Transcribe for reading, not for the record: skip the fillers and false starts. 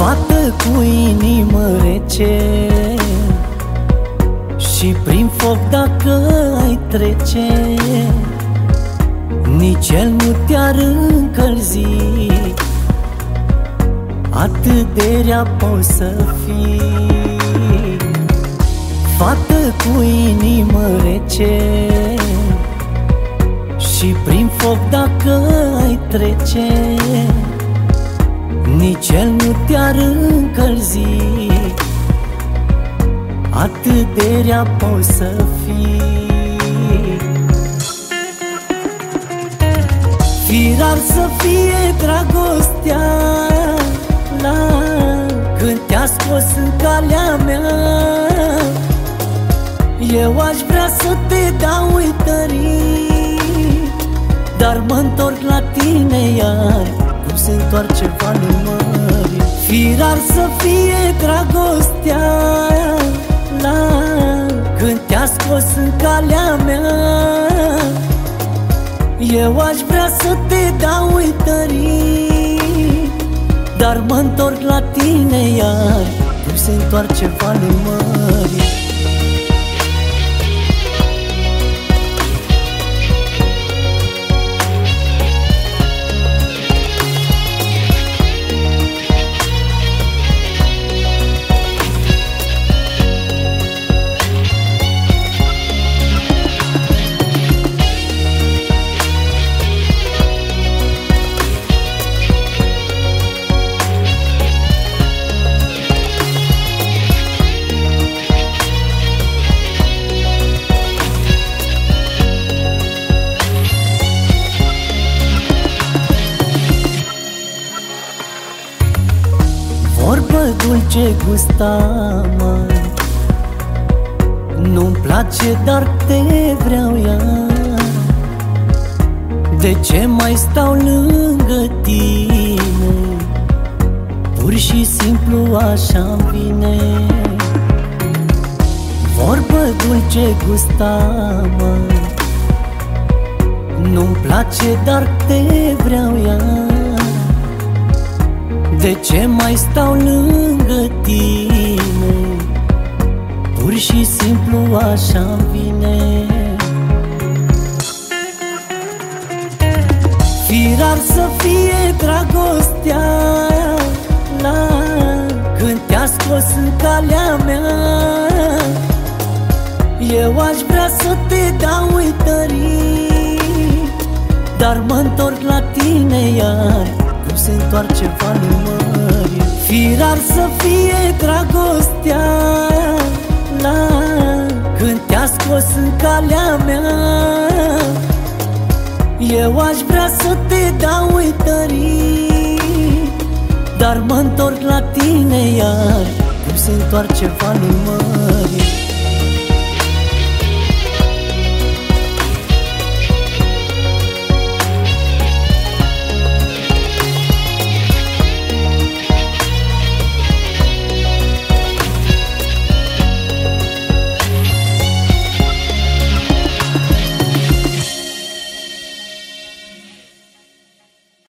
Fată cu inimă rece și prin foc dacă ai trece, nici el nu te-ar încălzi. Atât de rea poți să fii. Fată cu inimă rece și prin foc dacă ai trece, nici el nu te-ar încălzi. Atât de rea poți să fii. Firar să fie dragostea când te-a scos în calea mea. Eu aș vrea să te dau uitării, dar mă-ntorc la tine iar, cum se întoarce valul mării. Firar să fie dragostea când te-a scos în calea mea. Eu aș vrea să te dau uitării, dar mă-ntorc la tine iar, cum se întoarce valul mării. Vorbă dulce gustă-mă, nu-mi place, dar te vreau iar. De ce mai stau lângă tine? Pur și simplu așa-mi vine. Vorbă dulce gustă-mă, nu-mi place, dar te vreau iar. De ce mai stau lângă tine? Pur și simplu așa-mi vine. Firar să fie dragostea când te-a scos în calea mea. Eu aș vrea să te dau uitării, dar mă-ntorc la tine iar, cum se întoarce valul mării. Firar să fie dragostea când te-a scos în calea mea. Eu aș vrea să te dau uitării, dar mă-ntorc la tine iar, cum se întoarce valul mării.